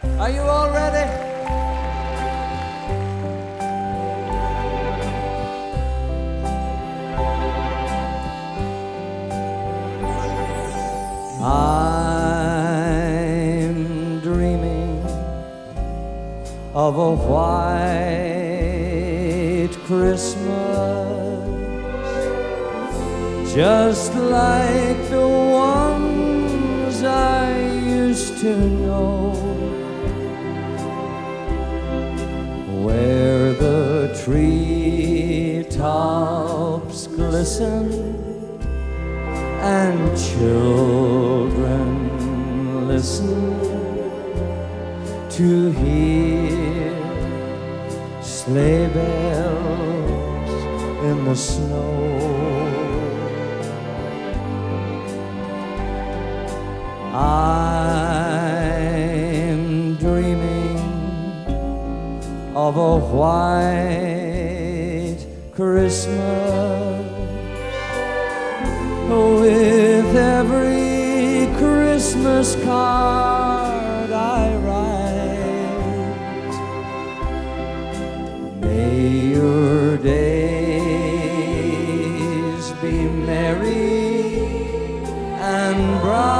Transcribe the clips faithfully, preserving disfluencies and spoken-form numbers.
Are you all ready? I'm dreaming of a white Christmas, just like the ones I used to know, where the treetops glisten and children listen to hear sleigh bells in the snow. I'm dreaming of a white Christmas, with every Christmas card I write. May your days be merry and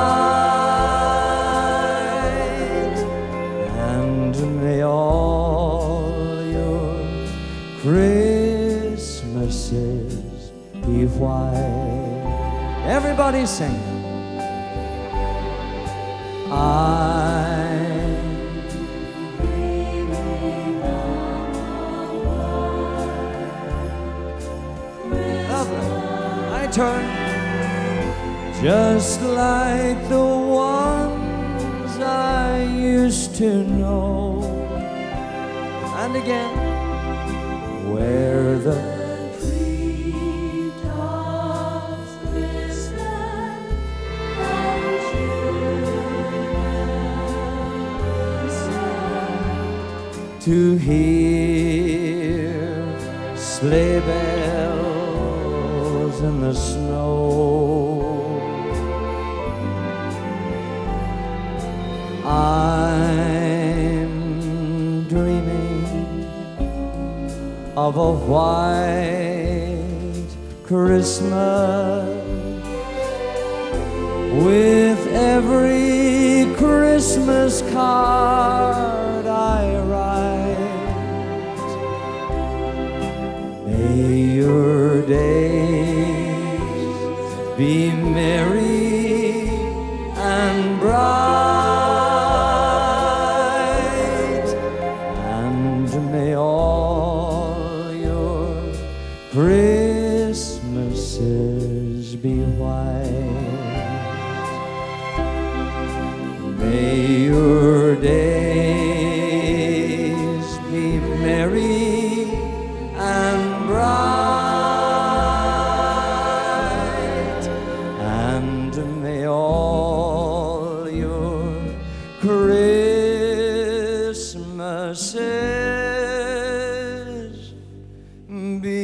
bright, and may all your Christmases be white. Everybody sing. I'm dreaming of a white Christmas. My turn. Just like the ones I used to know. And again. Where the to hear sleigh bells in the snow. I'm dreaming of a white Christmas, with every Christmas card I write. May your days be merry and bright, and may all your Christmases be white. May your days be merry and bright, and may all your Christmases be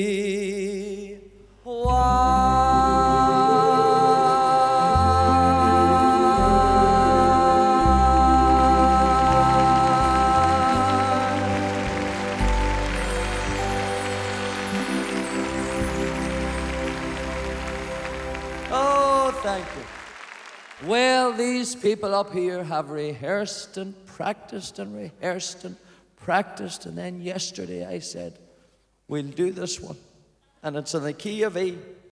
Oh, thank you. Well, these people up here have rehearsed and practiced and rehearsed and practiced, and then yesterday I said, we'll do this one. And it's in the key of E.